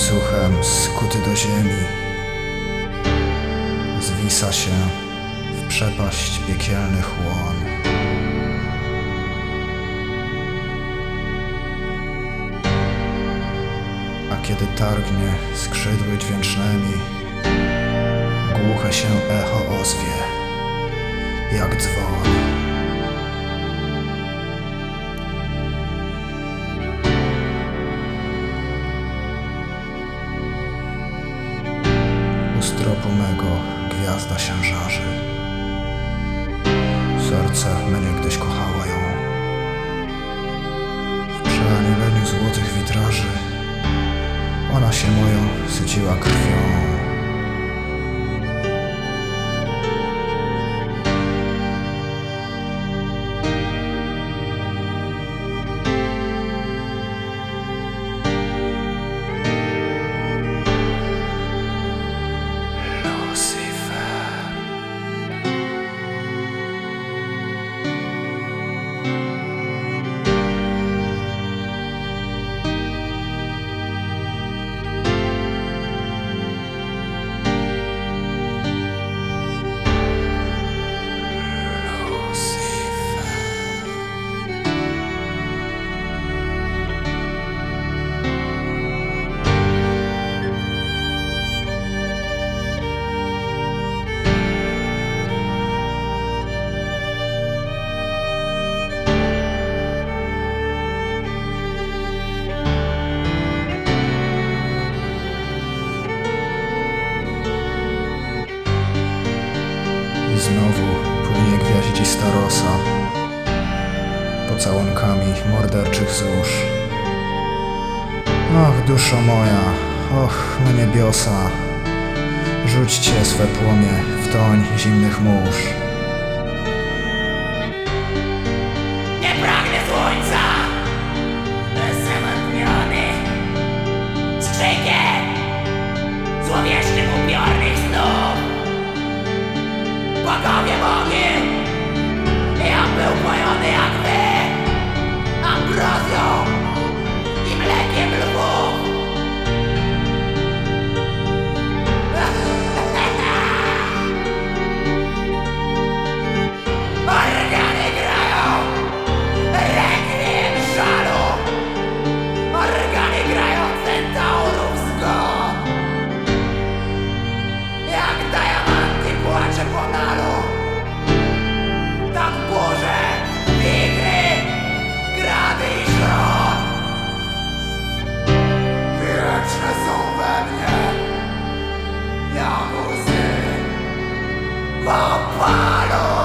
łańcuchem skuty do ziemi, zwisa się w przepaść piekielnych łon. A kiedy targnie skrzydły dźwięcznemi, głuche się echo ozwie, jak dzwon. U stropu mego gwiazda się żarzy, serce me niegdyś kochała ją. W przeanieleniu złotych witraży ona się moją syciła krwią. I znowu płynie gwiaździsta rosa pocałunkami morderczych zórz. Och, duszo moja, och, me niebiosa, rzućcie swe płomie w toń zimnych mórz. Nie pragnę słońca, zamotniony z krzykiem złowieszczych upiornych snów. Bogowie mogi, ja był pojony jak wy, ambrozją i mlekiem lwów. Organy grają rekwiem żalu, organy grają centaurów zgon. Jak diamanty płacze po nalu, tak burze, wigry, grady i szron. Wieczne są we mnie, jak łzy w opalu.